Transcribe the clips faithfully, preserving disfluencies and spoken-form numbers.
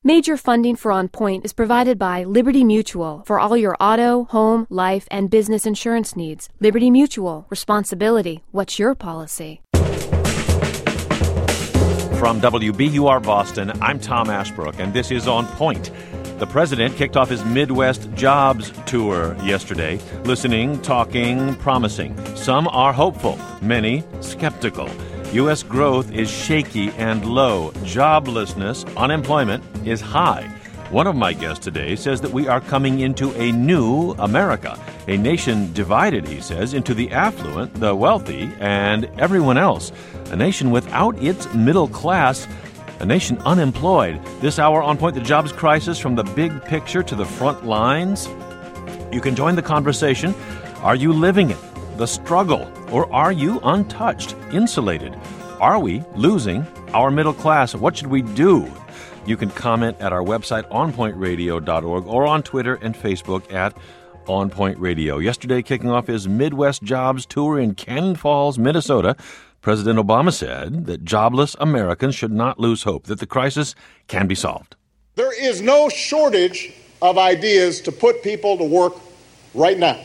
Major funding for On Point is provided by Liberty Mutual for all your auto, home, life, and business insurance needs. Liberty Mutual. Responsibility. What's your policy? From W B U R Boston, I'm Tom Ashbrook, and this is On Point. The president kicked off his Midwest jobs tour yesterday. Listening, talking, promising. Some are hopeful, many skeptical. U S growth is shaky and low. Joblessness, unemployment, is high. One of my guests today says that we are coming into a new America, a nation divided, he says, into the affluent, the wealthy, and everyone else. A nation without its middle class, a nation unemployed. This hour on Point, the jobs crisis from the big picture to the front lines. You can join the conversation. Are you living it? The struggle? Or are you untouched, insulated? Are we losing our middle class? What should we do? You can comment at our website, on point radio dot org, or on Twitter and Facebook at On Point Radio. Yesterday, kicking off his Midwest jobs tour in Cannon Falls, Minnesota, President Obama said that jobless Americans should not lose hope, that the crisis can be solved. There is no shortage of ideas to put people to work right now.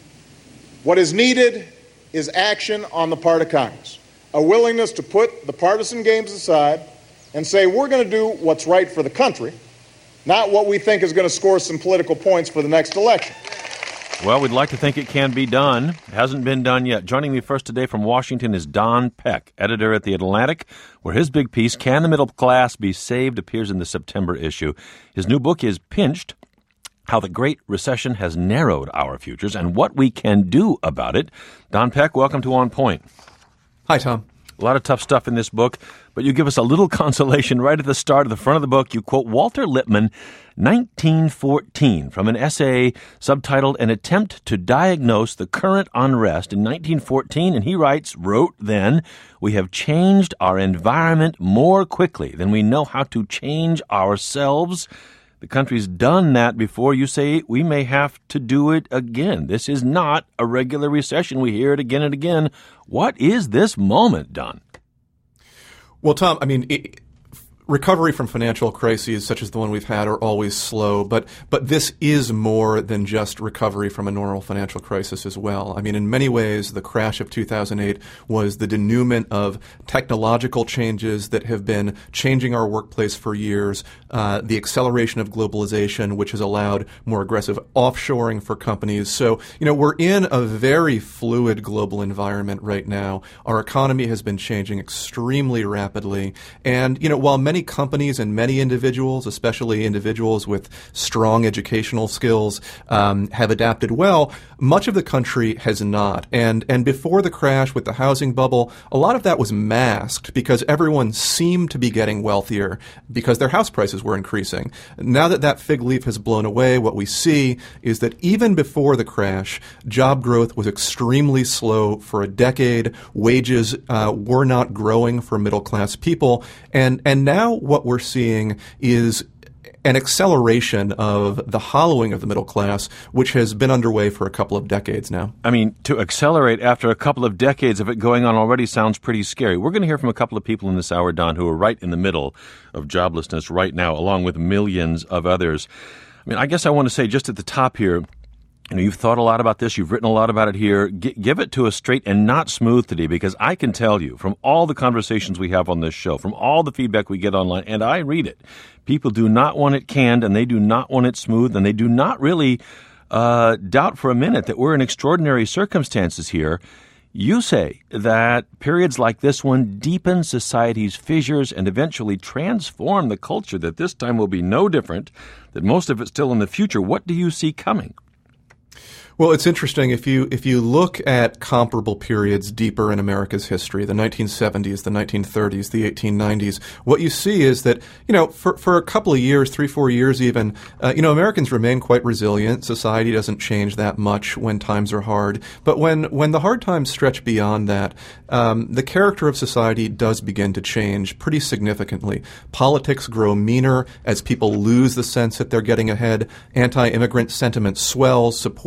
What is needed is action on the part of Congress, a willingness to put the partisan games aside and say we're going to do what's right for the country, not what we think is going to score some political points for the next election. Well, we'd like to think it can be done. It hasn't been done yet. Joining me first today from Washington is Don Peck, editor at The Atlantic, where his big piece, Can the Middle Class Be Saved?, appears in the September issue. His new book is Pinched: How the Great Recession Has Narrowed Our Futures and What We Can Do About It. Don Peck, welcome to On Point. Hi, Tom. A lot of tough stuff in this book, but you give us a little consolation right at the start of the front of the book. You quote Walter Lippmann, nineteen fourteen, from an essay subtitled An Attempt to Diagnose the Current Unrest in nineteen fourteen, and he writes, wrote then, "We have changed our environment more quickly than we know how to change ourselves. The country's done that before. You say we may have to do it again. This is not a regular recession. We hear it again and again. What is this moment, Don?" Well, Tom, I mean, it, recovery from financial crises such as the one we've had are always slow, but but this is more than just recovery from a normal financial crisis as well. I mean, in many ways, the crash of two thousand eight was the denouement of technological changes that have been changing our workplace for years, uh, the acceleration of globalization, which has allowed more aggressive offshoring for companies. So, you know, we're in a very fluid global environment right now. Our economy has been changing extremely rapidly. And, you know, while many companies and many individuals, especially individuals with strong educational skills, um, have adapted well, much of the country has not. And and before the crash with the housing bubble, a lot of that was masked because everyone seemed to be getting wealthier because their house prices were increasing. Now that that fig leaf has blown away, what we see is that even before the crash, job growth was extremely slow for a decade. Wages uh, were not growing for middle-class people. And, and now what we're seeing is an acceleration of the hollowing of the middle class, which has been underway for a couple of decades now. I mean, to accelerate after a couple of decades of it going on already sounds pretty scary. We're going to hear from a couple of people in this hour, Don, who are right in the middle of joblessness right now, along with millions of others. I mean, I guess I want to say just at the top here, you know, you've thought a lot about this. You've written a lot about it here. G- give it to us straight and not smooth today, because I can tell you from all the conversations we have on this show, from all the feedback we get online, and I read it, people do not want it canned, and they do not want it smooth, and they do not really uh, doubt for a minute that we're in extraordinary circumstances here. You say that periods like this one deepen society's fissures and eventually transform the culture, that this time will be no different, that most of it's still in the future. What do you see coming? Well, it's interesting. If you if you look at comparable periods deeper in America's history, the nineteen seventies, the nineteen thirties, the eighteen nineties, what you see is that, you know, for, for a couple of years, three, four years even, uh, you know, Americans remain quite resilient. Society doesn't change that much when times are hard. But when, when the hard times stretch beyond that, um, the character of society does begin to change pretty significantly. Politics grow meaner as people lose the sense that they're getting ahead. Anti-immigrant sentiment swells. Support for the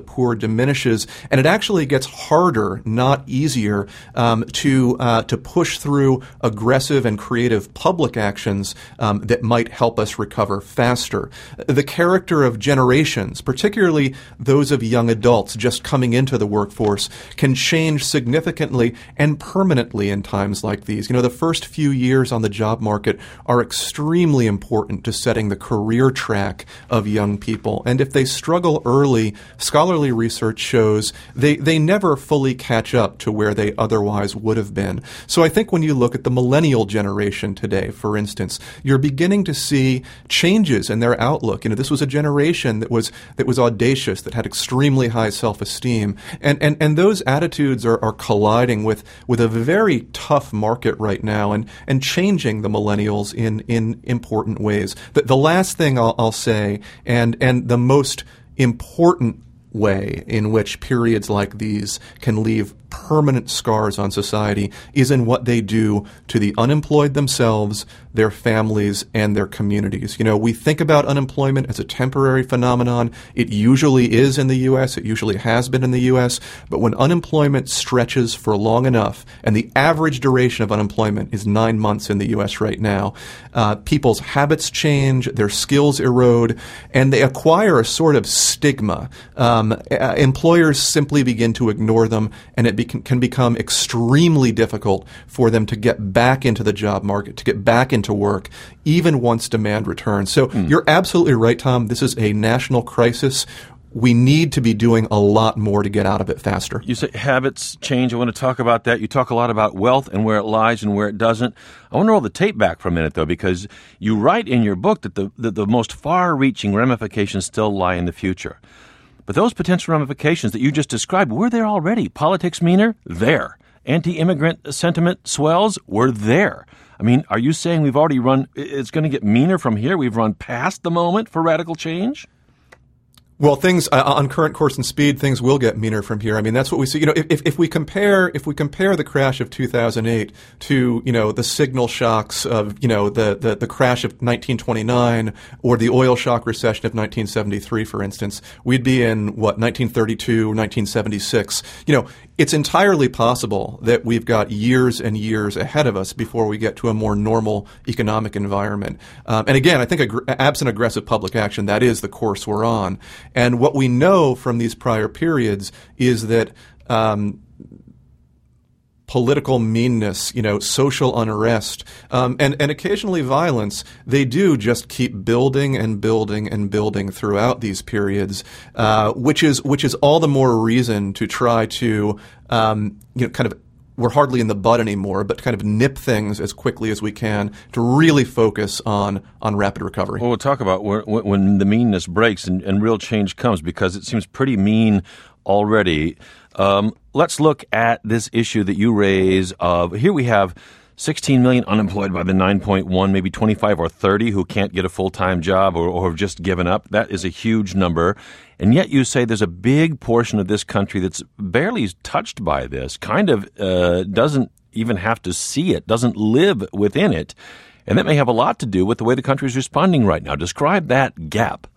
poor diminishes, and it actually gets harder, not easier, um, to uh, to push through aggressive and creative public actions um, that might help us recover faster. The character of generations, particularly those of young adults just coming into the workforce, can change significantly and permanently in times like these. You know, the first few years on the job market are extremely important to setting the career track of young people. And if they struggle early, scholarly research shows they, they never fully catch up to where they otherwise would have been. So I think when you look at the millennial generation today, for instance, you're beginning to see changes in their outlook. You know, this was a generation that was that was audacious, that had extremely high self-esteem. And and, and those attitudes are, are colliding with, with a very tough market right now and, and changing the millennials in, in important ways. The, the last thing I'll, I'll say, and and the most important way in which periods like these can leave permanent scars on society is in what they do to the unemployed themselves, their families, and their communities. You know, we think about unemployment as a temporary phenomenon. It usually is in the U S. It usually has been in the U S. But when unemployment stretches for long enough, and the average duration of unemployment is nine months in the U S right now, uh, people's habits change, their skills erode, and they acquire a sort of stigma. Um, uh, employers simply begin to ignore them, and it be- can become extremely difficult for them to get back into the job market, to get back into work, even once demand returns. So mm. you're absolutely right, Tom. This is a national crisis. We need to be doing a lot more to get out of it faster. You say habits change. I want to talk about that. You talk a lot about wealth and where it lies and where it doesn't. I want to roll the tape back for a minute, though, because you write in your book that the, that the most far-reaching ramifications still lie in the future. But those potential ramifications that you just described, we're there already. Politics meaner? There. Anti-immigrant sentiment swells? We're there. I mean, are you saying we've already run, it's going to get meaner from here? We've run past the moment for radical change? Well, things uh, on current course and speed, things will get meaner from here. I mean, that's what we see. You know, if, if we compare if we compare the crash of two thousand eight to, you know, the signal shocks of, you know, the, the, the crash of nineteen twenty-nine or the oil shock recession of nineteen seventy-three, for instance, we'd be in what nineteen thirty-two, nineteen seventy-six. You know, it's entirely possible that we've got years and years ahead of us before we get to a more normal economic environment. Um, and again, I think ag- absent aggressive public action, that is the course we're on. And what we know from these prior periods is that um, political meanness, you know, social unrest, um, and, and occasionally violence, they do just keep building and building and building throughout these periods, uh, which is which is all the more reason to try to, um, you know, kind of, we're hardly in the bud anymore, but kind of nip things as quickly as we can to really focus on on rapid recovery. Well, we'll talk about where, when the meanness breaks and, and real change comes, because it seems pretty mean already. Um, let's look at this issue that you raise of, here we have sixteen million unemployed by the nine point one, maybe twenty-five or thirty who can't get a full-time job or, or have just given up. That is a huge number. And yet you say there's a big portion of this country that's barely touched by this, kind of uh, doesn't even have to see it, doesn't live within it. And that may have a lot to do with the way the country is responding right now. Describe that gap.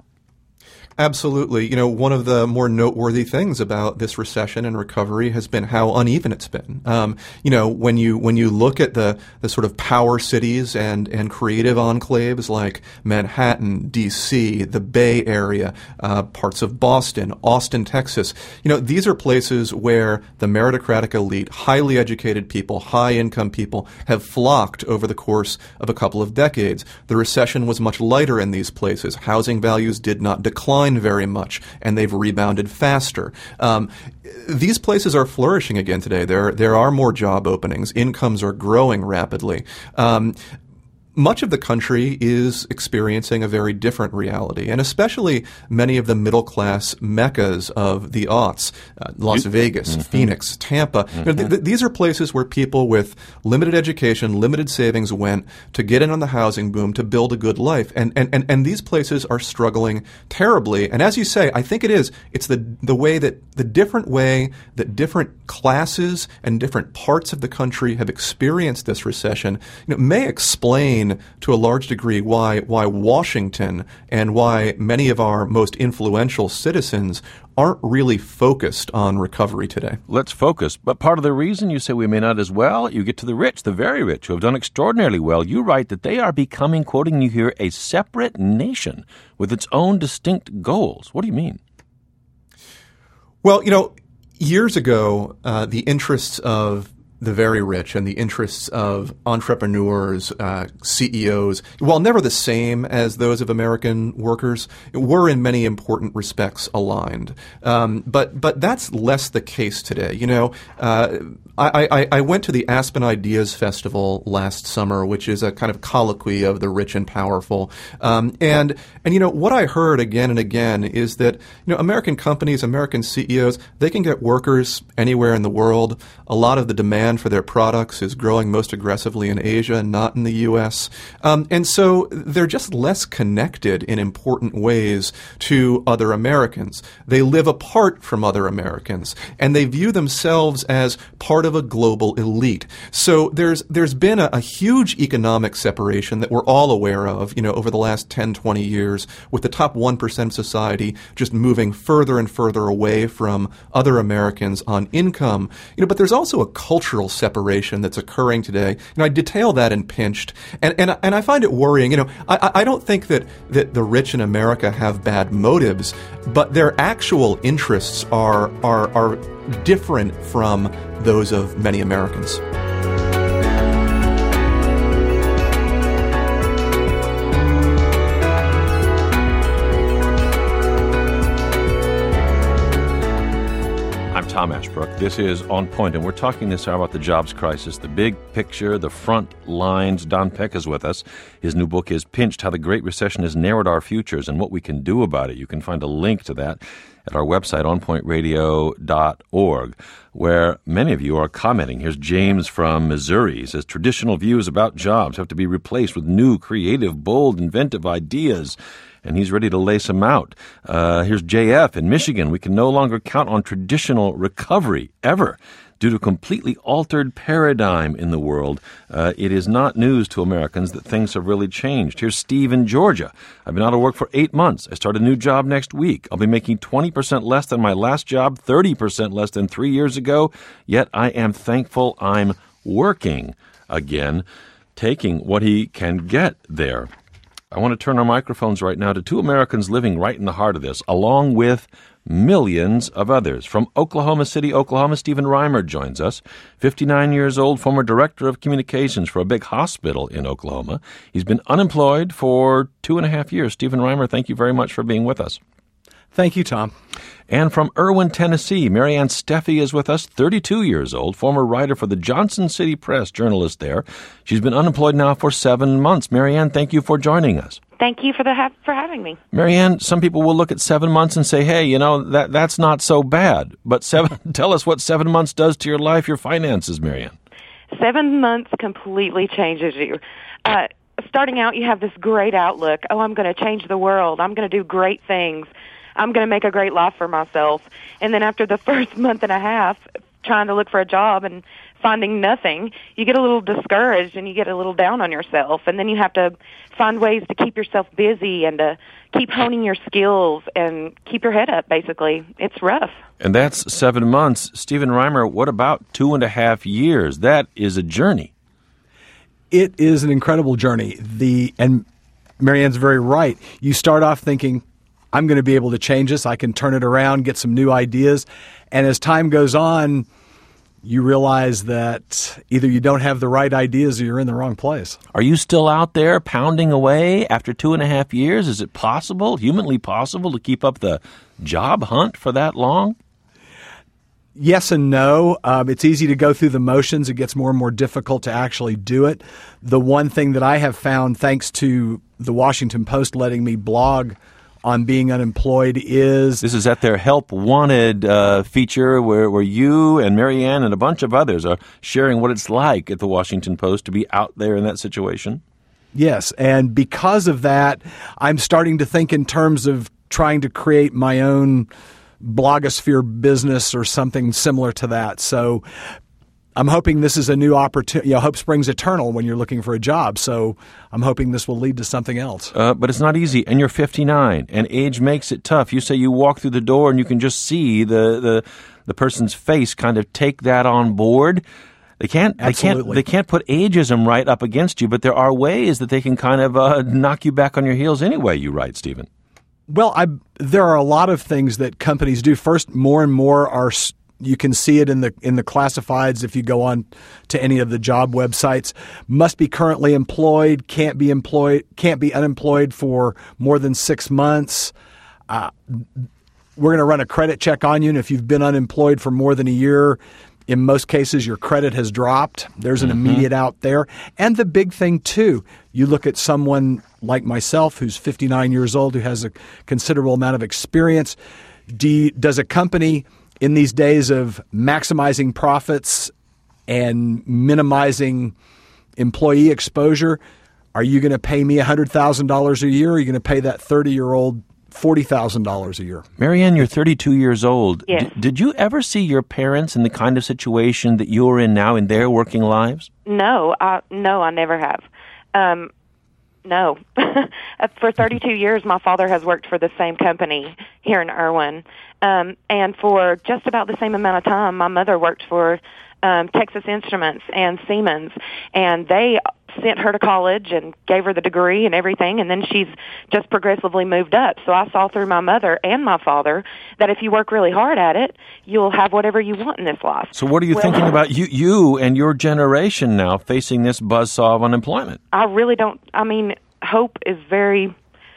Absolutely. You know, one of the more noteworthy things about this recession and recovery has been how uneven it's been. Um, you know, when you when you look at the, the sort of power cities and, and creative enclaves like Manhattan, D C, the Bay Area, uh, parts of Boston, Austin, Texas, you know, these are places where the meritocratic elite, highly educated people, high-income people have flocked over the course of a couple of decades. The recession was much lighter in these places. Housing values did not decline very much, and they've rebounded faster. Um, these places are flourishing again today. There, there are more job openings. Incomes are growing rapidly. Um, Much of the country is experiencing a very different reality, and especially many of the middle-class meccas of the aughts, uh, Las Vegas, mm-hmm. Phoenix, Tampa. Mm-hmm. You know, th- th- these are places where people with limited education, limited savings went to get in on the housing boom, to build a good life. And, and, and, and these places are struggling terribly. And as you say, I think it is. It's the, the way that the different way that different classes and different parts of the country have experienced this recession, you know, may explain explain to a large degree why why Washington and why many of our most influential citizens aren't really focused on recovery today. Let's focus. But part of the reason you say we may not as well, you get to the rich, the very rich, who have done extraordinarily well. You write that they are becoming, quoting you here, a separate nation with its own distinct goals. What do you mean? Well, you know, years ago, uh, the interests of the very rich and the interests of entrepreneurs, uh, C E Os, while never the same as those of American workers, were in many important respects aligned. Um, but but that's less the case today. You know, uh, I, I, I went to the Aspen Ideas Festival last summer, which is a kind of colloquy of the rich and powerful. Um, and and you know what I heard again and again is that you know American companies, American C E Os, they can get workers anywhere in the world. A lot of the demand for their products is growing most aggressively in Asia, not in the U S. Um, and so they're just less connected in important ways to other Americans. They live apart from other Americans, and they view themselves as part of a global elite. So there's there's been a, a huge economic separation that we're all aware of, you know, over the last ten, twenty years, with the top one percent of society just moving further and further away from other Americans on income. You know, but there's also a cultural separation that's occurring today. You know, I detail that in Pinched, and and and I find it worrying. You know, I I don't think that that the rich in America have bad motives, but their actual interests are are are different from those of many Americans. Tom Ashbrook. This is On Point, and we're talking this hour about the jobs crisis, the big picture, the front lines. Don Peck is with us. His new book is Pinched, How the Great Recession Has Narrowed Our Futures and What We Can Do About It. You can find a link to that at our website, on point radio dot org, where many of you are commenting. Here's James from Missouri. He says, traditional views about jobs have to be replaced with new, creative, bold, inventive ideas. And he's ready to lace them out. Uh, here's J F in Michigan. We can no longer count on traditional recovery ever due to a completely altered paradigm in the world. Uh, it is not news to Americans that things have really changed. Here's Steve in Georgia. I've been out of work for eight months. I start a new job next week. I'll be making twenty percent less than my last job, thirty percent less than three years ago. Yet I am thankful I'm working again, taking what he can get there. I want to turn our microphones right now to two Americans living right in the heart of this, along with millions of others. From Oklahoma City, Oklahoma, Stephen Reimer joins us. fifty-nine years old, former director of communications for a big hospital in Oklahoma. He's been unemployed for two and a half years. Stephen Reimer, thank you very much for being with us. Thank you, Tom. And from Erwin, Tennessee, Marianne Steffi is with us, thirty-two years old, former writer for the Johnson City Press, journalist there. She's been unemployed now for seven months. Marianne, thank you for joining us. Thank you for the ha- for having me. Marianne, some people will look at seven months and say, hey, you know, that that's not so bad. But seven, tell us what seven months does to your life, your finances, Marianne. Seven months completely changes you. Uh, starting out, you have this great outlook. Oh, I'm going to change the world. I'm going to do great things. I'm going to make a great life for myself. And then after the first month and a half, trying to look for a job and finding nothing, you get a little discouraged and you get a little down on yourself. And then you have to find ways to keep yourself busy and to keep honing your skills and keep your head up, basically. It's rough. And that's seven months. Stephen Reimer, what about two and a half years? That is a journey. It is an incredible journey. The and Marianne's very right. You start off thinking, I'm going to be able to change this. I can turn it around, get some new ideas. And as time goes on, you realize that either you don't have the right ideas or you're in the wrong place. Are you still out there pounding away after two and a half years? Is it possible, humanly possible, to keep up the job hunt for that long? Yes and no. Um, it's easy to go through the motions. It gets more and more difficult to actually do it. The one thing that I have found, thanks to the Washington Post letting me blog on being unemployed, is... This is at their Help Wanted uh, feature where, where you and Marianne and a bunch of others are sharing what it's like at the Washington Post to be out there in that situation. Yes, and because of that, I'm starting to think in terms of trying to create my own blogosphere business or something similar to that. So I'm hoping this is a new opportunity. You know, hope springs eternal when you're looking for a job. So I'm hoping this will lead to something else. Uh, but it's not easy, and you're fifty-nine, and age makes it tough. You say you walk through the door and you can just see the the, the person's face kind of take that on board. They can't. They Absolutely. can't. They can't put ageism right up against you, but there are ways that they can kind of uh, knock you back on your heels anyway. You write, Stephen. Well, I, there are a lot of things that companies do. First, more and more are. You can see it in the in the classifieds if you go on to any of the job websites. Must be currently employed. Can't be employed. Can't be unemployed for more than six months. Uh, we're going to run a credit check on you, and if you've been unemployed for more than a year, in most cases your credit has dropped. There's an mm-hmm. immediate out there. And the big thing too, you look at someone like myself who's fifty-nine years old, who has a considerable amount of experience. Do you, does a company in these days of maximizing profits and minimizing employee exposure, are you going to pay me one hundred thousand dollars a year, or are you going to pay that thirty-year-old forty thousand dollars a year? Marianne, you're thirty-two years old. Yes. D- did you ever see your parents in the kind of situation that you're in now in their working lives? No, I, no, I never have. Um, no. For thirty-two years, my father has worked for the same company here in Irwin. Um, and for just about the same amount of time, my mother worked for um, Texas Instruments and Siemens. And they sent her to college and gave her the degree and everything, and then she's just progressively moved up. So I saw through my mother and my father that if you work really hard at it, you'll have whatever you want in this life. So what are you well, thinking about you, you and your generation now facing this buzzsaw of unemployment? I really don't, I mean, hope is very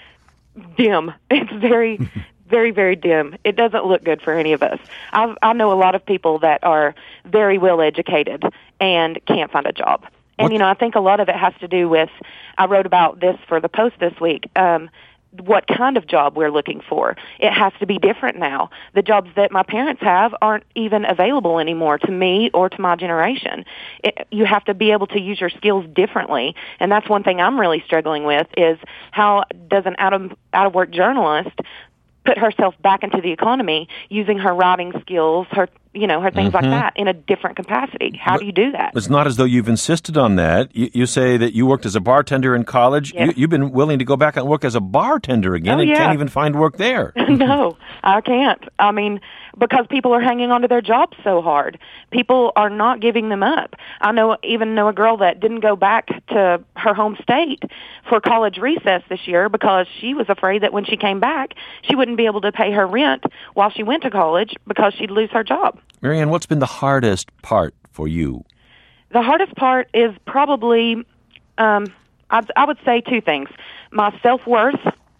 dim. It's very, very, very dim. It doesn't look good for any of us. I, I know a lot of people that are very well educated and can't find a job. And, you know, I think a lot of it has to do with, I wrote about this for the Post this week, um, what kind of job we're looking for. It has to be different now. The jobs that my parents have aren't even available anymore to me or to my generation. It, you have to be able to use your skills differently. And that's one thing I'm really struggling with is how does an out of, out of work journalist put herself back into the economy using her writing skills, her you know, her things mm-hmm. like that in a different capacity. How but do you do that? It's not as though you've insisted on that. You, you say that you worked as a bartender in college. Yes. You, you've been willing to go back and work as a bartender again oh, and yeah. can't even find work there. No, I can't. I mean, because people are hanging on to their jobs so hard. People are not giving them up. I know even know a girl that didn't go back to her home state for college recess this year because she was afraid that when she came back, she wouldn't be able to pay her rent while she went to college because she'd lose her job. Marianne, what's been the hardest part for you? The hardest part is probably, um, I, I would say two things. My self-worth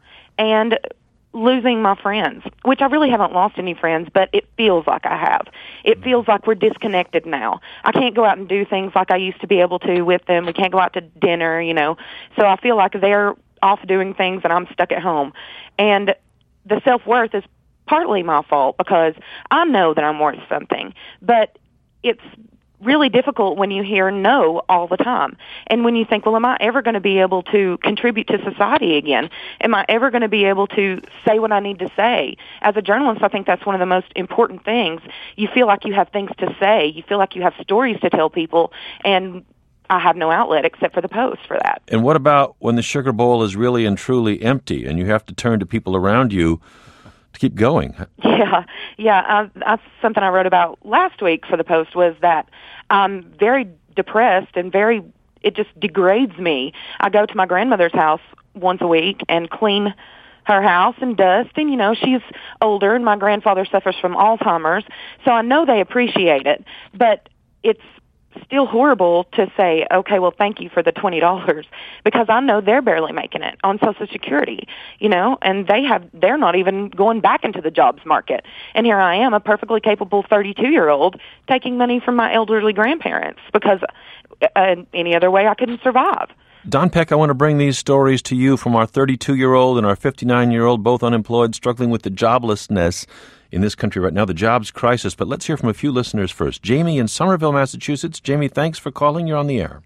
and losing my friends, which I really haven't lost any friends, but it feels like I have. It feels like we're disconnected now. I can't go out and do things like I used to be able to with them. We can't go out to dinner, you know. So I feel like they're off doing things and I'm stuck at home. And the self-worth is partly my fault because I know that I'm worth something, but it's really difficult when you hear no all the time. And when you think, well, am I ever going to be able to contribute to society again? Am I ever going to be able to say what I need to say? As a journalist, I think that's one of the most important things. You feel like you have things to say. You feel like you have stories to tell people, and I have no outlet except for the Post for that. And what about when the sugar bowl is really and truly empty and you have to turn to people around you to keep going? Yeah, yeah. I, that's something I wrote about last week for the Post was that I'm very depressed and very, it just degrades me. I go to my grandmother's house once a week and clean her house and dust, and, you know, she's older and my grandfather suffers from Alzheimer's, so I know they appreciate it, but it's still horrible to say, okay, well, thank you for the twenty dollars, because I know they're barely making it on Social Security, you know, and they have, they're not even going back into the jobs market. And here I am, a perfectly capable thirty-two-year-old, taking money from my elderly grandparents because uh, any other way I couldn't survive. Don Peck, I want to bring these stories to you from our thirty-two-year-old and our fifty-nine-year-old, both unemployed, struggling with the joblessness in this country right now, the jobs crisis. But let's hear from a few listeners first. Jamie in Somerville, Massachusetts. Jamie, thanks for calling. You're on the air.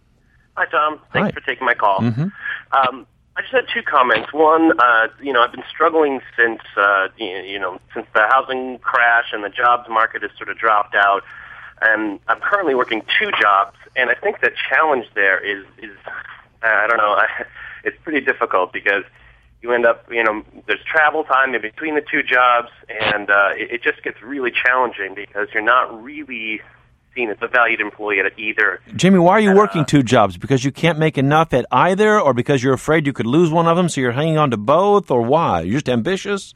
Hi, Tom. Thanks Hi. for taking my call. Mm-hmm. Um, I just had two comments. One, uh, you know, I've been struggling since, uh, you know, since the housing crash and the jobs market has sort of dropped out. and I'm currently working two jobs, and I think the challenge there is, is uh, I don't know, I, it's pretty difficult because you end up, you know, there's travel time in between the two jobs, and uh, it, it just gets really challenging because you're not really seen as a valued employee at either. Jimmy, why are you uh, working two jobs? Because you can't make enough at either, or because you're afraid you could lose one of them, so you're hanging on to both, or why? You're just ambitious?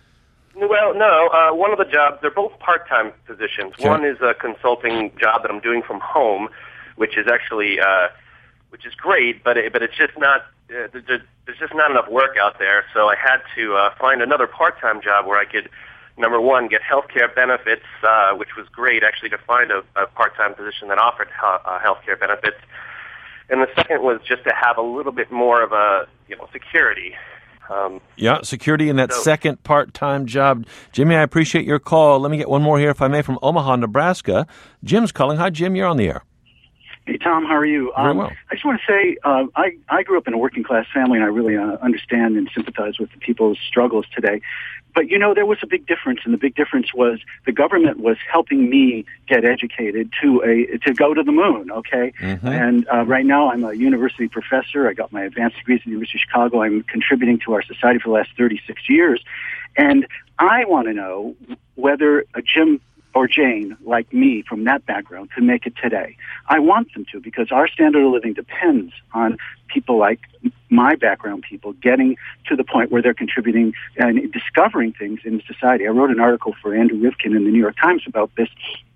Well, no. Uh, one of the jobs, they're both part-time positions. Sure. One is a consulting job that I'm doing from home, which is actually, uh, which is great, but it, but it's just not. Uh, there's, there's just not enough work out there. So I had to uh, find another part-time job where I could, number one, get health care benefits, uh, which was great actually to find a, a part-time position that offered uh, health care benefits. And the second was just to have a little bit more of a, you know, security. Um, yeah, security in that so, second part-time job. Jimmy, I appreciate your call. Let me get one more here, if I may, from Omaha, Nebraska. Jim's calling. Hi, Jim. You're on the air. Hey, Tom. How are you? Very um, well. I just want to say uh, I, I grew up in a working-class family, and I really uh, understand and sympathize with the people's struggles today. But, you know, there was a big difference, and the big difference was the government was helping me get educated to a to go to the moon, okay? Mm-hmm. And uh, right now I'm a university professor. I got my advanced degrees at the University of Chicago. I'm contributing to our society for the last thirty-six years. And I want to know whether a Jim or Jane, like me, from that background, could make it today. I want them to, because our standard of living depends on people like my background people getting to the point where they're contributing and discovering things in society. I wrote an article for Andrew Rivkin in the New York Times about this,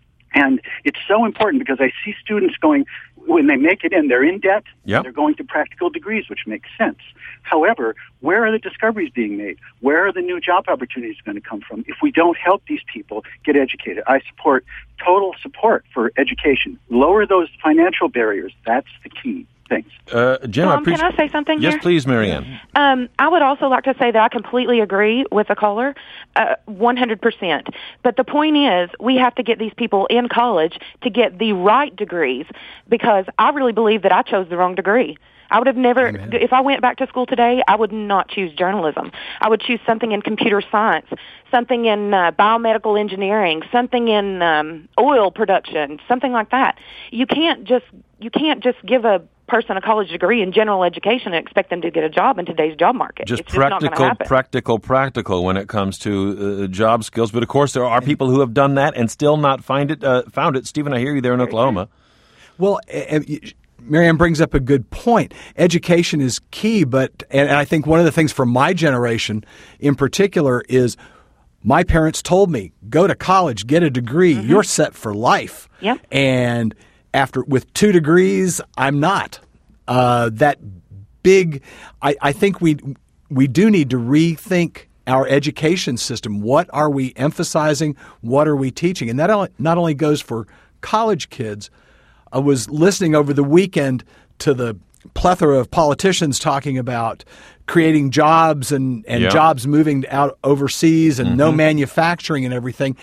and it's so important because I see students going, when they make it in, they're in debt, yep. they're going to practical degrees, which makes sense. However, where are the discoveries being made? Where are the new job opportunities going to come from if we don't help these people get educated? I support total support for education. Lower those financial barriers. That's the key. Thanks. Uh, Jim, Tom, I appreciate... can I say something yes, here? Yes, please, Marianne. Um, I would also like to say that I completely agree with the caller, uh, one hundred percent. But the point is, we have to get these people in college to get the right degrees, because I really believe that I chose the wrong degree. I would have never, Amen. if I went back to school today, I would not choose journalism. I would choose something in computer science, something in uh, biomedical engineering, something in um, oil production, something like that. You can't just, you can't just give a person a college degree in general education and expect them to get a job in today's job market. Just it's just not practical, happen. practical, practical when it comes to uh, job skills. But of course, there are people who have done that and still not find it. Uh, found it. Stephen, I hear you there in Oklahoma. Well, uh, Marianne brings up a good point. Education is key, but and I think one of the things for my generation in particular is my parents told me, go to college, get a degree, mm-hmm. you're set for life. Yep. And after with two degrees, I'm not. Uh, that big, I, I think we we do need to rethink our education system. What are we emphasizing? What are we teaching? And that not only goes for college kids. I was listening over the weekend to the plethora of politicians talking about creating jobs and, and yeah. jobs moving out overseas and mm-hmm. no manufacturing and everything.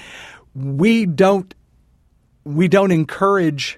We don't we don't encourage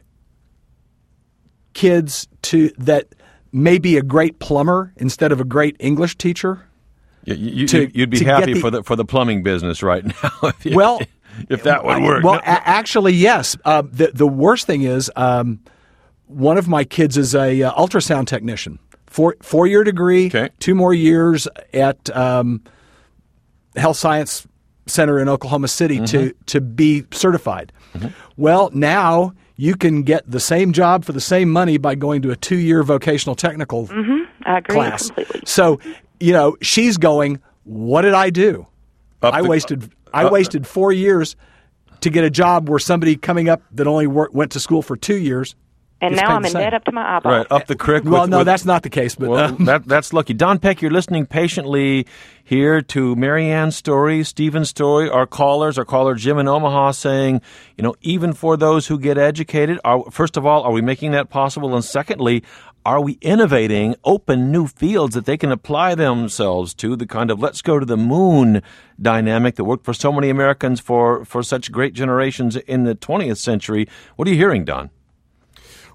kids to that may be a great plumber instead of a great English teacher. You, you, to, you'd be happy the, for the for the plumbing business right now. If you, well. If that would work. Well, no. a- actually, yes. Uh, the the worst thing is, um, one of my kids is a uh, ultrasound technician. Four four year degree, okay. two more years at um, Health Science Center in Oklahoma City mm-hmm. to to be certified. Mm-hmm. Well, now you can get the same job for the same money by going to a two year vocational technical mm-hmm. I agree class. Completely. So, you know, she's going, what did I do? Up I the, wasted I uh, wasted four years to get a job where somebody coming up that only wor- went to school for two years. And gets now paid I'm the in same. debt up to my eyeballs. Right, up the creek. Well, with, no, with, that's not the case. But well, uh, that, that's lucky. Don Peck, you're listening patiently here to Marianne's story, Stephen's story, our callers, our caller Jim in Omaha saying, you know, even for those who get educated, are, first of all, are we making that possible? And secondly, are we innovating, open new fields that they can apply themselves to, the kind of let's go to the moon dynamic that worked for so many Americans for, for such great generations in the twentieth century? What are you hearing, Don?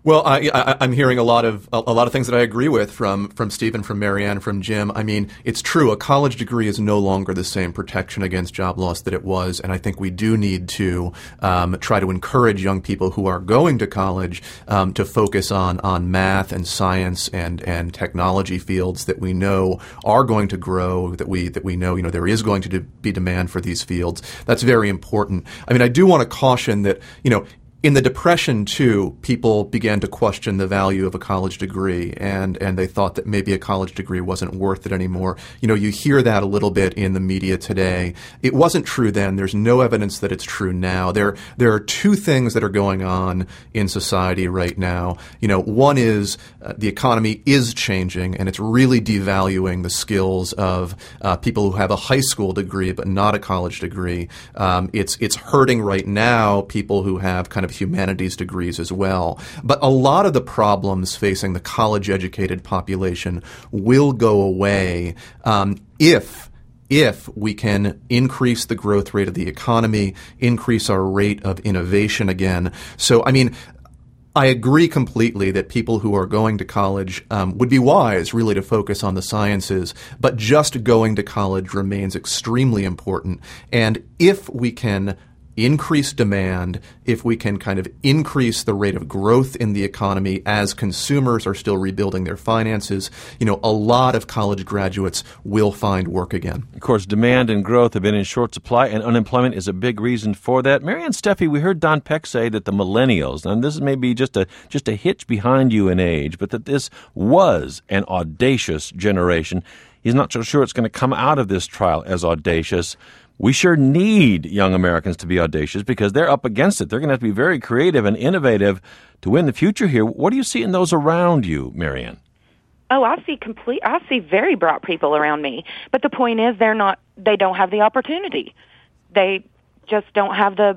Well, I, I, I'm hearing a lot of a, a lot of things that I agree with from from Stephen, from Marianne, from Jim. I mean, it's true. A college degree is no longer the same protection against job loss that it was, and I think we do need to um, try to encourage young people who are going to college um, to focus on on math and science and and technology fields that we know are going to grow. That we that we know you know there is going to be demand for these fields. That's very important. I mean, I do want to caution that you know. In the Depression, too, people began to question the value of a college degree, and, and they thought that maybe a college degree wasn't worth it anymore. You know, you hear that a little bit in the media today. It wasn't true then. There's no evidence that it's true now. There, there are two things that are going on in society right now. You know, one is uh, the economy is changing, and it's really devaluing the skills of uh, people who have a high school degree but not a college degree. Um, it's, it's hurting right now people who have kind of humanities degrees as well. But a lot of the problems facing the college-educated population will go away um, if if we can increase the growth rate of the economy, increase our rate of innovation again. So, I mean, I agree completely that people who are going to college um, would be wise really to focus on the sciences, but just going to college remains extremely important. And if we can increase demand, if we can kind of increase the rate of growth in the economy as consumers are still rebuilding their finances, you know, a lot of college graduates will find work again. Of course, demand and growth have been in short supply, and unemployment is a big reason for that. Marianne Steffi, we heard Don Peck say that the millennials, and this may be just a just a hitch behind you in age, but that this was an audacious generation. He's not so sure it's going to come out of this trial as audacious. We sure need young Americans to be audacious because they're up against it. They're going to have to be very creative and innovative to win the future here. What do you see in those around you, Marianne? Oh, I see complete. I see very bright people around me. But the point is, they're not. They don't have the opportunity. They just don't have the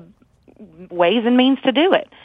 ways and means to do it.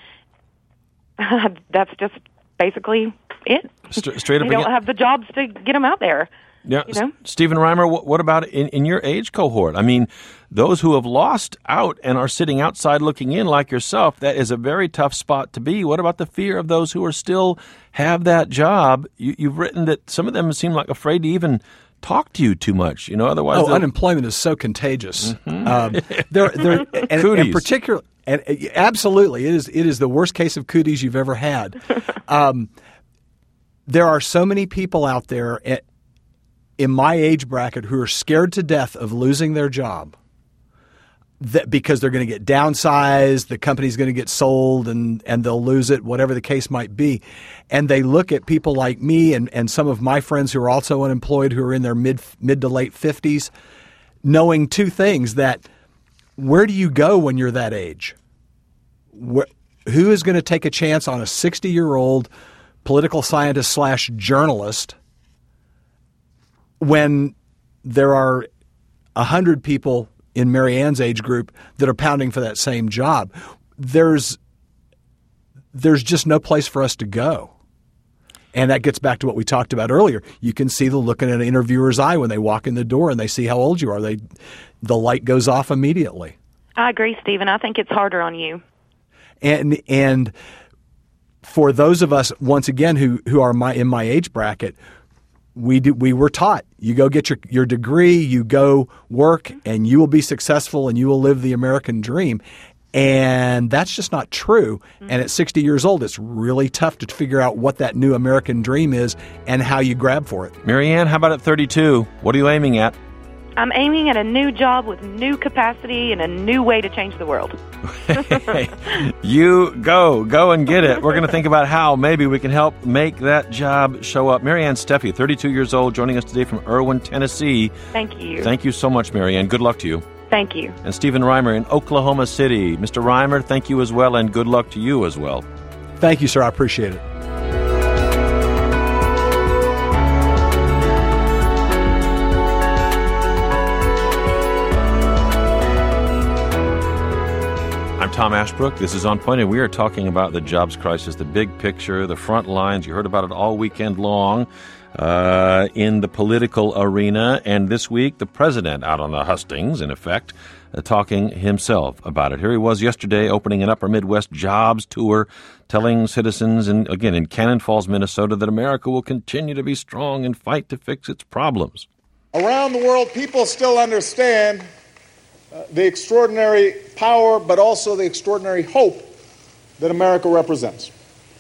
That's just basically it. St- straight up, they don't again. have the jobs to get them out there. Yeah, you know? Stephen Reimer, what, what about in, in your age cohort? I mean, those who have lost out and are sitting outside looking in like yourself, that is a very tough spot to be. What about the fear of those who are still have that job? You, you've written that some of them seem like afraid to even talk to you too much. You know, otherwise, oh, unemployment is so contagious. Mm-hmm. Um, they're, they're, and, Cooties. and particular, and absolutely, it is it is the worst case of cooties you've ever had. Um, there are so many people out there At, in my age bracket who are scared to death of losing their job that because they're going to get downsized, the company's going to get sold and, and they'll lose it, whatever the case might be. And they look at people like me and, and some of my friends who are also unemployed who are in their mid mid to late fifties, knowing two things: that where do you go when you're that age? Where, who is going to take a chance on a sixty-year-old political scientist slash journalist when there are a hundred people in Marianne's age group that are pounding for that same job? There's there's just no place for us to go. And that gets back to what we talked about earlier. You can see the look in an interviewer's eye when they walk in the door and they see how old you are. They the light goes off immediately. I agree, Stephen. I think it's harder on you. And and for those of us, once again, who who are my in my age bracket, We do, we were taught, you go get your, your degree, you go work, and you will be successful and you will live the American dream. And that's just not true. Mm-hmm. And at sixty years old, it's really tough to figure out what that new American dream is and how you grab for it. Marianne, how about at thirty-two? What are you aiming at? I'm aiming at a new job with new capacity and a new way to change the world. You go. Go and get it. We're going to think about how maybe we can help make that job show up. Marianne Steffi, thirty-two years old, joining us today from Erwin, Tennessee. Thank you. Thank you so much, Marianne. Good luck to you. Thank you. And Stephen Reimer in Oklahoma City. Mister Reimer, thank you as well, and good luck to you as well. Thank you, sir. I appreciate it. I'm Tom Ashbrook. This is On Point, and we are talking about the jobs crisis, the big picture, the front lines. You heard about it all weekend long. uh, in the political arena. And this week, the president out on the hustings, in effect, uh, talking himself about it. Here he was yesterday opening an Upper Midwest jobs tour, telling citizens, in, again, in Cannon Falls, Minnesota, that America will continue to be strong and fight to fix its problems. Around the world, people still understand uh, the extraordinary power, but also the extraordinary hope that America represents.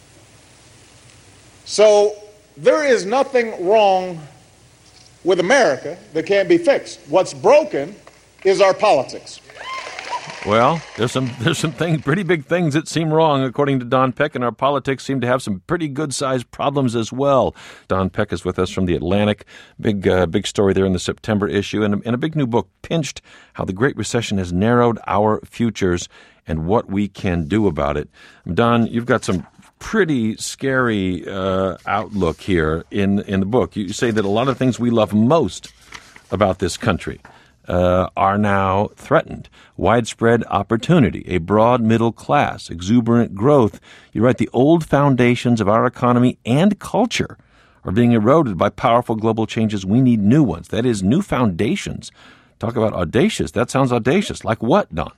So there is nothing wrong with America that can't be fixed. What's broken is our politics. Well, there's some there's some things, pretty big things that seem wrong, according to Don Peck, and our politics seem to have some pretty good-sized problems as well. Don Peck is with us from The Atlantic. Big uh, big story there in the September issue, and, and a big new book, Pinched, How the Great Recession Has Narrowed Our Futures and What We Can Do About It. Don, you've got some pretty scary uh, outlook here in, in the book. You say that a lot of things we love most about this country Uh, are now threatened. Widespread opportunity, a broad middle class, exuberant growth. You write the old foundations of our economy and culture are being eroded by powerful global changes. We need new ones. That is, new foundations. Talk about audacious. That sounds audacious. Like what, Don?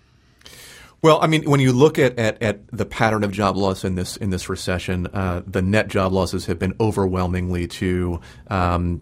Well, I mean, when you look at, at, at the pattern of job loss in this in this recession, uh, the net job losses have been overwhelmingly to um,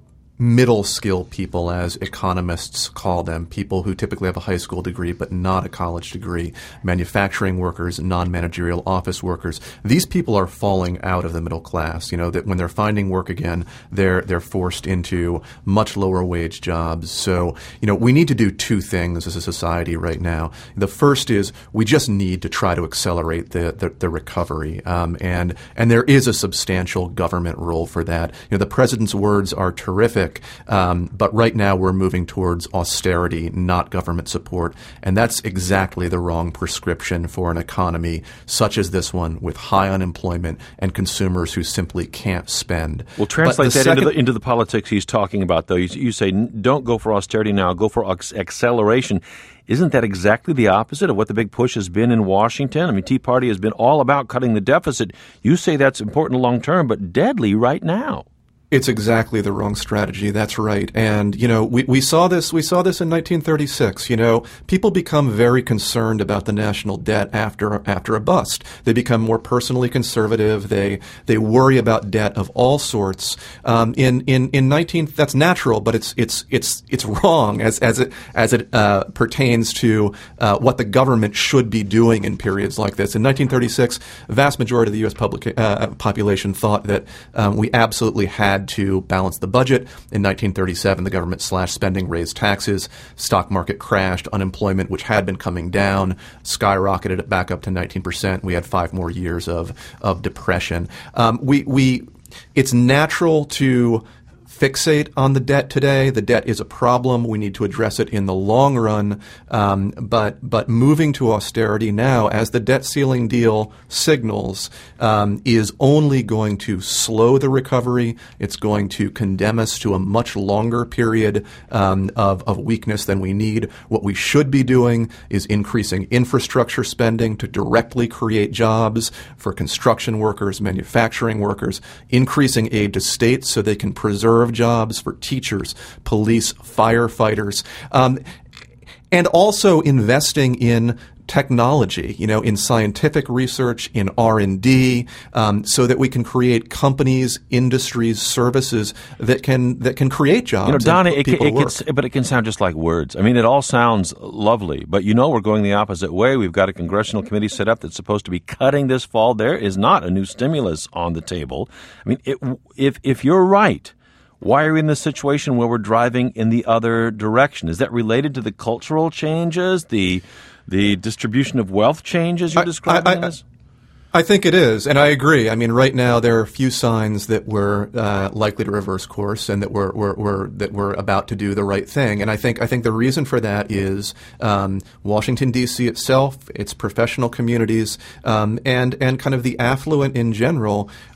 middle skill people, as economists call them, people who typically have a high school degree but not a college degree, manufacturing workers, non-managerial office workers. These people are falling out of the middle class. You know, that when they're finding work again, they're they're forced into much lower wage jobs. So, you know, we need to do two things as a society right now. The first is we just need to try to accelerate the the, the recovery, um, and and there is a substantial government role for that. You know, the president's words are terrific. Um, but right now we're moving towards austerity, not government support. And that's exactly the wrong prescription for an economy such as this one, with high unemployment and consumers who simply can't spend. Well, translate that second, into, the, into the politics he's talking about, though. You, you say, don't go for austerity now, go for acceleration. Isn't that exactly the opposite of what the big push has been in Washington? I mean, Tea Party has been all about cutting the deficit. You say that's important long term, but deadly right now. It's exactly the wrong strategy. That's right. And, you know, we, we saw this, we saw this in nineteen thirty-six. You know, people become very concerned about the national debt after, after a bust. They become more personally conservative. They, they worry about debt of all sorts. Um, in, in, in nineteen, that's natural, but it's, it's, it's, it's wrong as, as it, as it, uh, pertains to, uh, what the government should be doing in periods like this. In nineteen thirty-six, the vast majority of the U S public, uh, population thought that, um, we absolutely had to balance the budget. In nineteen thirty-seven, the government slashed spending, raised taxes, stock market crashed, unemployment, which had been coming down, skyrocketed it back up to nineteen percent. We had five more years of of depression. Um, we we it's natural to fixate on the debt today. The debt is a problem. We need to address it in the long run. Um, but but moving to austerity now, as the debt ceiling deal signals, um, is only going to slow the recovery. It's going to condemn us to a much longer period um, of, of weakness than we need. What we should be doing is increasing infrastructure spending to directly create jobs for construction workers, manufacturing workers, increasing aid to states so they can preserve jobs for teachers, police, firefighters, um, and also investing in technology, you know, in scientific research, in R and D, um, so that we can create companies, industries, services that can that can create jobs. You know, Don, it, it, it can, but it can sound just like words. I mean, it all sounds lovely, but you know we're going the opposite way. We've got a congressional committee set up that's supposed to be cutting this fall. There is not a new stimulus on the table. I mean, it, if if you're right, why are we in this situation where we're driving in the other direction? Is that related to the cultural changes, the the distribution of wealth changes you're describing I, I, as? I think it is, and I agree. I mean, right now there are few signs that we're uh, likely to reverse course and that we're, we're, we're that we're about to do the right thing. And I think I think the reason for that is um, Washington D C itself, its professional communities, um, and and kind of the affluent in general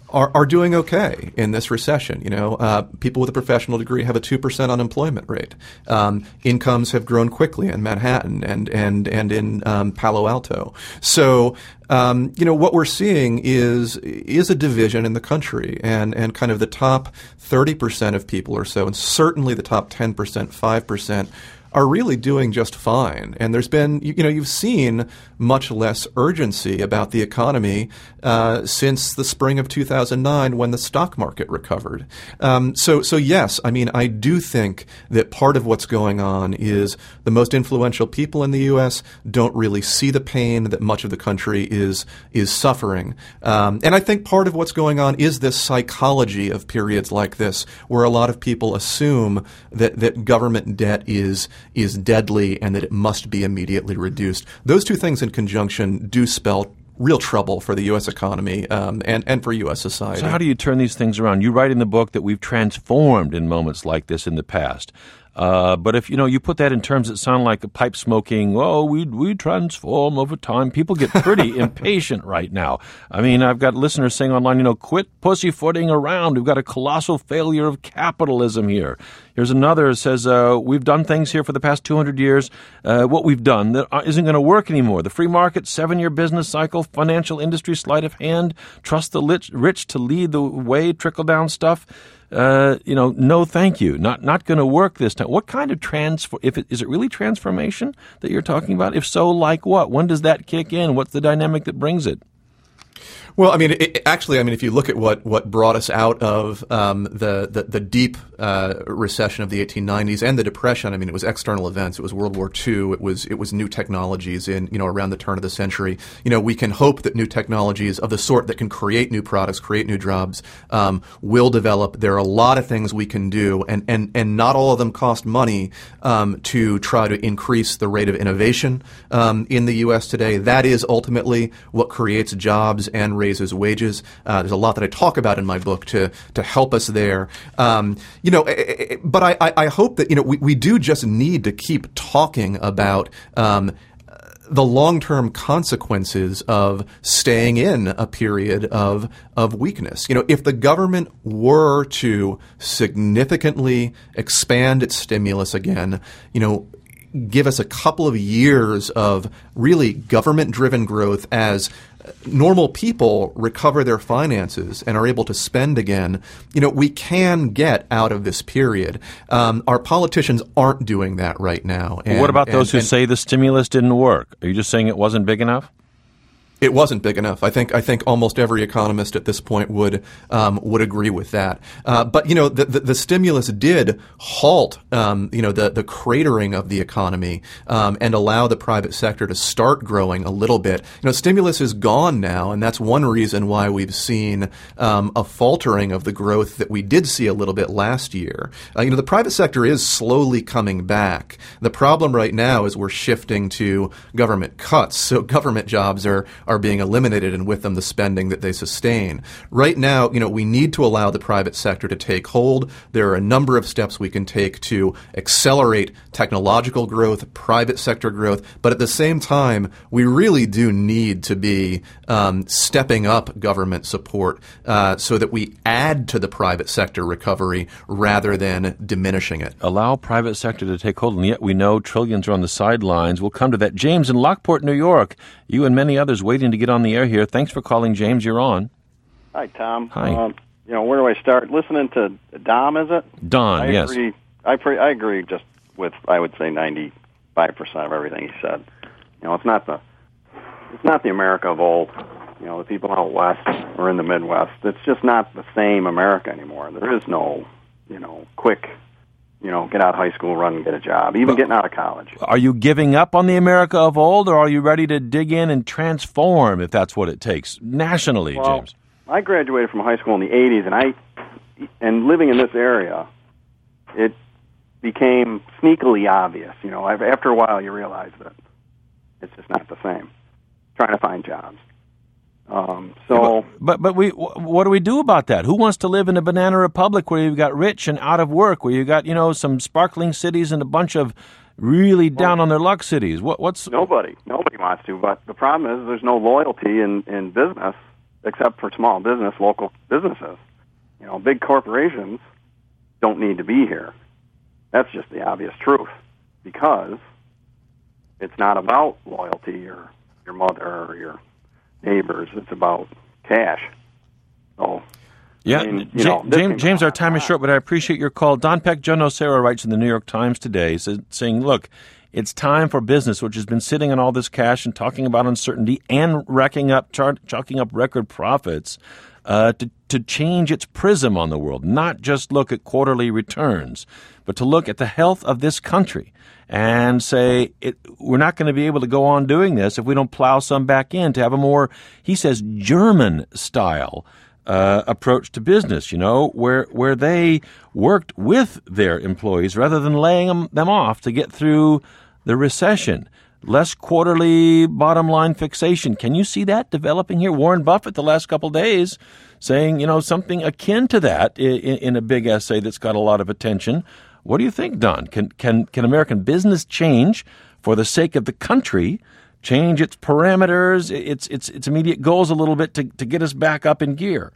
are, are doing okay in this recession. You know, uh, people with a professional degree have a two percent unemployment rate. Um, incomes have grown quickly in Manhattan and and and in um, Palo Alto. So. Um, you know, what we're seeing is is a division in the country, and, and kind of the top thirty percent of people or so, and certainly the top ten percent, five percent, are really doing just fine. And there's been, you, you know, you've seen much less urgency about the economy uh, since the spring of two thousand nine when the stock market recovered. Um, so, so yes, I mean, I do think that part of what's going on is the most influential people in the U S don't really see the pain that much of the country is is suffering. Um, and I think part of what's going on is this psychology of periods like this, where a lot of people assume that, that government debt is is deadly and that it must be immediately reduced. Those two things in conjunction do spell real trouble for the U S economy um, and, and for U S society. So how do you turn these things around? You write in the book that we've transformed in moments like this in the past. Uh, but if, you know, you put that in terms that sound like a pipe smoking, oh, we we transform over time, people get pretty impatient right now. I mean, I've got listeners saying online, you know, quit pussyfooting around. We've got a colossal failure of capitalism here. Here's another that says, uh, we've done things here for the past two hundred years. Uh, what we've done that isn't going to work anymore. The free market, seven-year business cycle, financial industry, sleight of hand, trust the rich, rich to lead the way, trickle-down stuff. Uh, you know, no, thank you. Not not going to work this time. What kind of transfer? If it, is it really transformation that you're talking about? If so, like what? When does that kick in? What's the dynamic that brings it? Well, I mean, it, actually, I mean, if you look at what, what brought us out of um, the, the the deep uh, recession of the eighteen nineties and the Depression, I mean, it was external events. It was World War Two. It was it was new technologies in you know around the turn of the century. You know, we can hope that new technologies of the sort that can create new products, create new jobs, um, will develop. There are a lot of things we can do, and and and not all of them cost money um, to try to increase the rate of innovation um, in the U S today. That is ultimately what creates jobs and raises wages. Uh, there's a lot that I talk about in my book to to help us there. Um, you know, but I, I, I hope that you know we, we do just need to keep talking about um, the long-term consequences of staying in a period of of weakness. You know, if the government were to significantly expand its stimulus again, you know, give us a couple of years of really government-driven growth as normal people recover their finances and are able to spend again, you know, we can get out of this period. Um, our politicians aren't doing that right now. And, what about those and, who say the stimulus didn't work? Are you just saying it wasn't big enough? It wasn't big enough. I think I think almost every economist at this point would um, would agree with that. Uh, but you know, the, the, the stimulus did halt um, you know the the cratering of the economy um, and allow the private sector to start growing a little bit. You know, stimulus is gone now, and that's one reason why we've seen um, a faltering of the growth that we did see a little bit last year. Uh, you know, the private sector is slowly coming back. The problem right now is we're shifting to government cuts, so government jobs are are being eliminated, and with them the spending that they sustain. Right now, you know, we need to allow the private sector to take hold. There are a number of steps we can take to accelerate technological growth, private sector growth, but at the same time, we really do need to be um, stepping up government support uh, so that we add to the private sector recovery rather than diminishing it. Allow private sector to take hold, and yet we know trillions are on the sidelines. We'll come to that. James in Lockport, New York, you and many others waiting to get on the air here. Thanks for calling, James. You're on. Hi, Tom. Hi. Um, you know, where do I start? Listening to Dom, is it? Don, I yes. Agree, I, pre- I agree just with, I would say, ninety-five percent of everything he said. You know, it's not the it's not the America of old. You know, the people out west or in the Midwest. It's just not the same America anymore. There is no, you know, quick, you know, get out of high school, run and get a job, even getting out of college. Are you giving up on the America of old, or are you ready to dig in and transform, if that's what it takes, nationally, well, James? I graduated from high school in the eighties, and I, and living in this area, it became sneakily obvious. You know, I've, after a while, you realize that it's just not the same. Trying to find jobs. Um, so, but, but but we what do we do about that? Who wants to live in a banana republic where you've got rich and out of work, where you got you know some sparkling cities and a bunch of really down well, on their luck cities? What what's nobody nobody wants to. But the problem is there's no loyalty in, in business except for small business, local businesses. You know, big corporations don't need to be here. That's just the obvious truth, because it's not about loyalty or your mother or your neighbors. It's about cash. So, yeah, I mean, you James, know, James, James, our time is short, but I appreciate your call. Don Peck, Joe Nocera writes in the New York Times today, says, saying, look, it's time for business, which has been sitting on all this cash and talking about uncertainty and racking up, char- chalking up record profits, uh, to, to change its prism on the world, not just look at quarterly returns, but to look at the health of this country and say, it, we're not going to be able to go on doing this if we don't plow some back in, to have a more, he says, German-style uh, approach to business, you know, where where they worked with their employees rather than laying them, them off to get through the recession. Less quarterly bottom line fixation. Can you see that developing here? Warren Buffett the last couple of days saying, you know, something akin to that in, in a big essay that's got a lot of attention. What do you think, Don? Can can can American business change for the sake of the country, change its parameters, its its its immediate goals a little bit to, to get us back up in gear?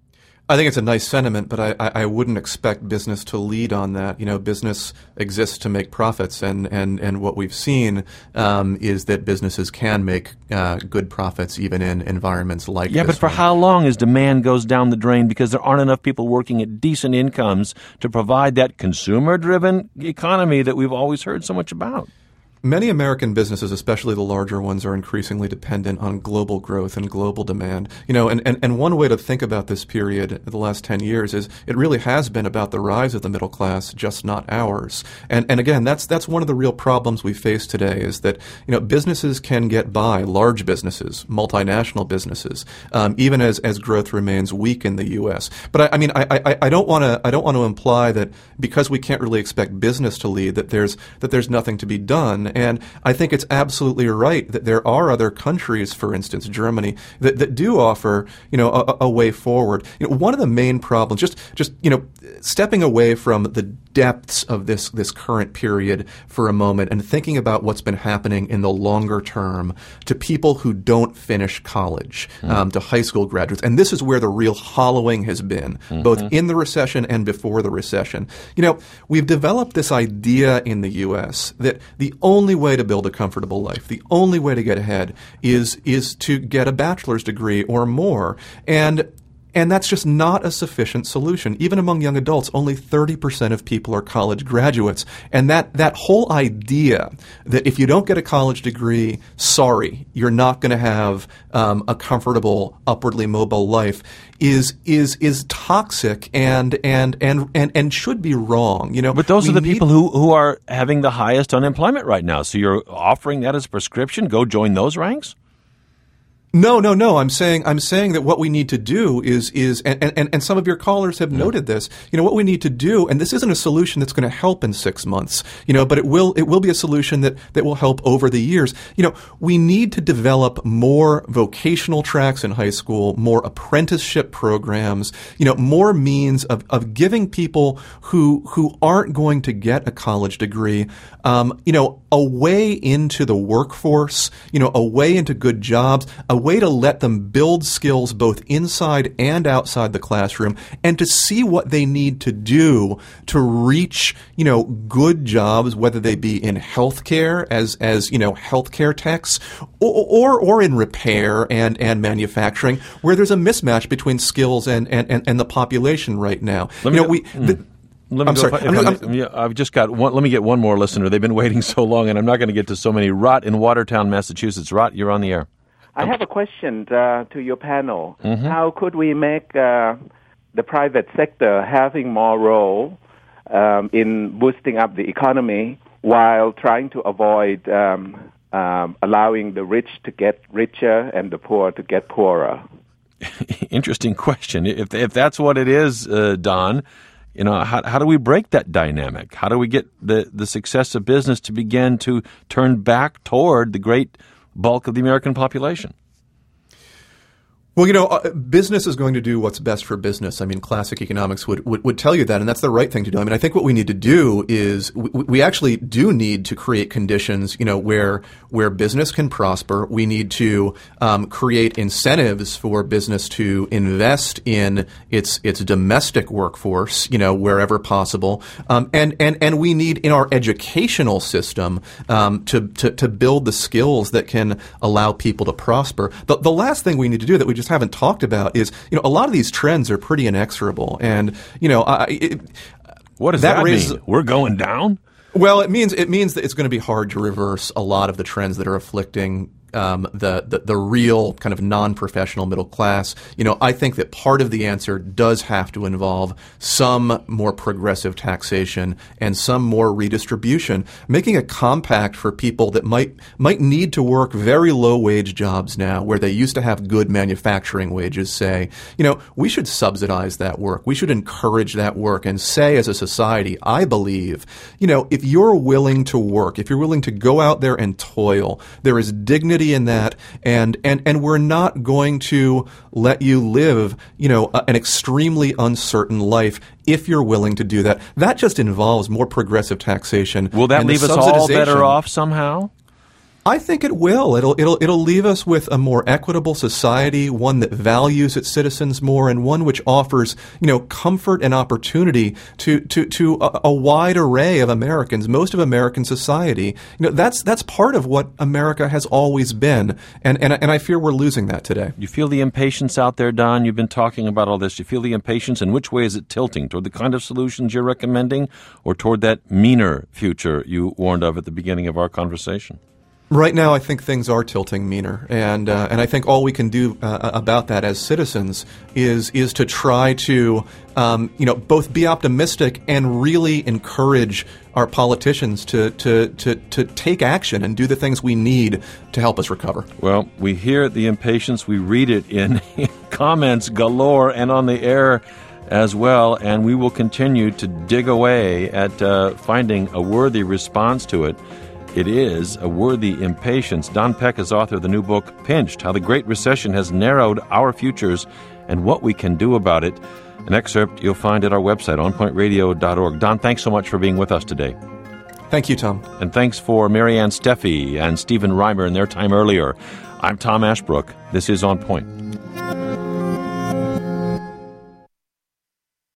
I think it's a nice sentiment, but I, I, I wouldn't expect business to lead on that. You know, business exists to make profits, and, and, and what we've seen um, is that businesses can make uh, good profits even in environments like yeah, this but for one. how long as demand goes down the drain because there aren't enough people working at decent incomes to provide that consumer-driven economy that we've always heard so much about? Many American businesses, especially the larger ones, are increasingly dependent on global growth and global demand. You know, and, and, and one way to think about this period, the last ten years, is it really has been about the rise of the middle class, just not ours. And and again, that's that's one of the real problems we face today, is that, you know, businesses can get by, large businesses, multinational businesses, um, even as, as growth remains weak in the U S. But I, I mean, I, I, I don't want to I don't want to imply that because we can't really expect business to lead, that there's that there's nothing to be done. And I think it's absolutely right that there are other countries, for instance, Germany, that, that do offer, you know, a, a way forward. You know, one of the main problems, just, just, you know, stepping away from the depths of this, this current period for a moment and thinking about what's been happening in the longer term to people who don't finish college, mm. um, to high school graduates. And this is where the real hollowing has been, mm-hmm. both in the recession and before the recession. You know, we've developed this idea in the U S that the only only way to build a comfortable life, the only way to get ahead is is to get a bachelor's degree or more. And And that's just not a sufficient solution. Even among young adults, only thirty percent of people are college graduates. And that, that whole idea that if you don't get a college degree, sorry, you're not going to have um, a comfortable, upwardly mobile life is is is toxic and and and and, and should be wrong. You know, but those are the need- people who, who are having the highest unemployment right now. So you're offering that as a prescription? Go join those ranks? No, no, no. I'm saying I'm saying that what we need to do is is and, and, and some of your callers have noted this. You know, what we need to do, and this isn't a solution that's going to help in six months, you know, but it will it will be a solution that, that will help over the years. You know, we need to develop more vocational tracks in high school, more apprenticeship programs, you know, more means of, of giving people who who aren't going to get a college degree, um, you know, a way into the workforce, you know, a way into good jobs, a way to let them build skills both inside and outside the classroom, and to see what they need to do to reach, you know, good jobs, whether they be in healthcare as, as, you know, healthcare techs, or, or, or in repair and, and manufacturing, where there's a mismatch between skills and, and, and, and the population right now. Let me, you know, we, mm. the, Let me I'm go, sorry. if, I'm, if I'm, I'm, yeah, I've just got one. Let me get one more listener. They've been waiting so long, and I'm not going to get to so many. Rot in Watertown, Massachusetts. Rot, you're on the air. I have a question uh, to your panel. Mm-hmm. How could we make uh, the private sector having more role um, in boosting up the economy while trying to avoid um, um, allowing the rich to get richer and the poor to get poorer? Interesting question. If if that's what it is, uh, Don, you know, how how do we break that dynamic? How do we get the, the success of business to begin to turn back toward the great bulk of the American population? Well, you know, uh, business is going to do what's best for business. I mean, classic economics would, would, would tell you that, and that's the right thing to do. I mean, I think what we need to do is we, we actually do need to create conditions, you know, where where business can prosper. We need to um, create incentives for business to invest in its its domestic workforce, you know, wherever possible. Um, and and and we need in our educational system um, to, to to build the skills that can allow people to prosper. The, the last thing we need to do that we just haven't talked about is, you know, a lot of these trends are pretty inexorable, and you know, I, it, what does that, that raises, mean? We're going down? Well, it means it means that it's going to be hard to reverse a lot of the trends that are afflicting Um, the, the the real kind of non-professional middle class. You know, I think that part of the answer does have to involve some more progressive taxation and some more redistribution, making a compact for people that might might need to work very low wage jobs now, where they used to have good manufacturing wages. Say, you know, we should subsidize that work. We should encourage that work, and say, as a society, I believe, you know, if you're willing to work, if you're willing to go out there and toil, there is dignity in that, and and and we're not going to let you live, you know, a, an extremely uncertain life if you're willing to do that. That just involves more progressive taxation. Will that leave us all better off somehow? I think it will. It'll it'll it'll leave us with a more equitable society, one that values its citizens more, and one which offers, you know, comfort and opportunity to to to a, a wide array of Americans, most of American society. You know, that's that's part of what America has always been, and and and I fear we're losing that today. You feel the impatience out there, Don? You've been talking about all this. You feel the impatience, and which way is it tilting? Toward the kind of solutions you're recommending, or toward that meaner future you warned of at the beginning of our conversation? Right now, I think things are tilting meaner, and uh, and I think all we can do uh, about that as citizens is is to try to um, you know both be optimistic and really encourage our politicians to, to to to take action and do the things we need to help us recover. Well, we hear the impatience, we read it in comments galore and on the air as well, and we will continue to dig away at uh, finding a worthy response to it. It is a worthy impatience. Don Peck is author of the new book, Pinched, How the Great Recession Has Narrowed Our Futures and What We Can Do About It. An excerpt you'll find at our website, on point radio dot org. Don, thanks so much for being with us today. Thank you, Tom. And thanks for Marianne Steffi and Stephen Reimer in their time earlier. I'm Tom Ashbrook. This is On Point.